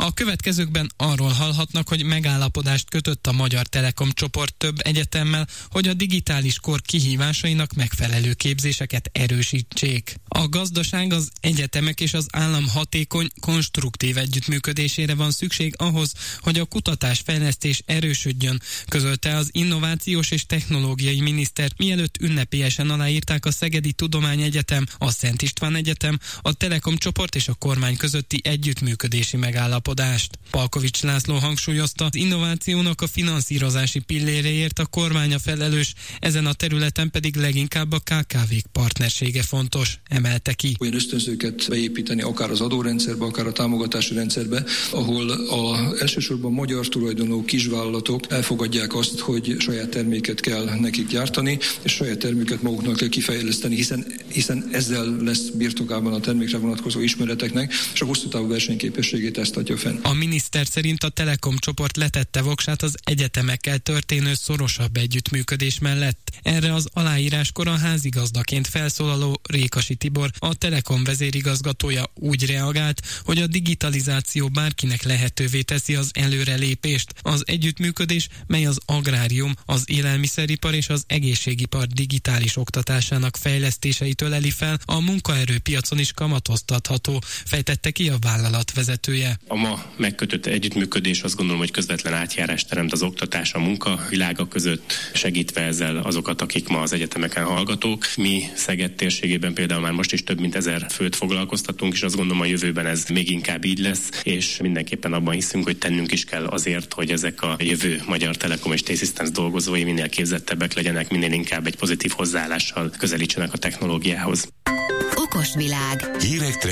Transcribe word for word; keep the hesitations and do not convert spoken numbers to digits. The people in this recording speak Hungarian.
A következőkben arról hallhatnak, hogy megállapodást kötött a Magyar Telekom csoport több egyetemmel, hogy a digitális kor kihívásainak megfelelő képzéseket erősítsék. A gazdaság, az egyetemek és az állam hatékony, konstruktív együttműködésére van szükség ahhoz, hogy a kutatásfejlesztés erősödjön, közölte az innovációs és technológiai miniszter, mielőtt ünnepélyesen aláírták a Szegedi Tudományegyetem, a Szent István Egyetem, a Telekom csoport és a kormány közötti együttműködési megállapodást. Palkovics László hangsúlyozta, az innovációnak a finanszírozási pilléréért a kormány a felelős, ezen a területen pedig leginkább a ká ká vék partnersége fontos, emelte ki. Olyan ösztönzőket beépíteni akár az adórendszerbe, akár a támogatási rendszerbe, ahol a elsősorban magyar tulajdonú kisvállalatok elfogadják azt, hogy saját terméket kell nekik gyártani, és saját terméket maguknak kell kifejleszteni, hiszen, hiszen ezzel lesz birtokában a termékre vonatkozó ismereteknek, és a hosszú távú versenyképességét ezt adja fenn. A miniszter szerint a Telekom csoport letette voksát az egyetemekkel történő szorosabb együttműködés mellett. Erre az aláíráskor a házigazdaként felszólaló Rékasi Tibor, a Telekom vezérigazgatója úgy reagált, hogy a digitalizáció bárkinek lehetővé teszi az előrelépést. Az együttműködés, mely az agrárium, az élelmiszeripar és az egészségipar digitális oktatásának fejlesztéseitől öleli fel, a munkaerőpiacon is kamatoztatható, fejtette ki a vállalat vezetője. A ma megkötött együttműködés azt gondolom, hogy közvetlen átjárást teremt az oktatás, a munka világa között, segítve ezzel azokat, akik ma az egyetemeken hallgatók. Mi Szeged térségében például már most is több mint ezer főt foglalkoztatunk, és azt gondolom, a jövőben ez még inkább így lesz, és mindenképpen abban hiszünk, hogy tennünk is kell azért, hogy ezek a jövő Magyar Telekom és T-Systems dolgozói minél képzettebbek legyenek, minél inkább egy pozitív hozzáállással közelítsenek a technológiához. Okos világ. Hírek,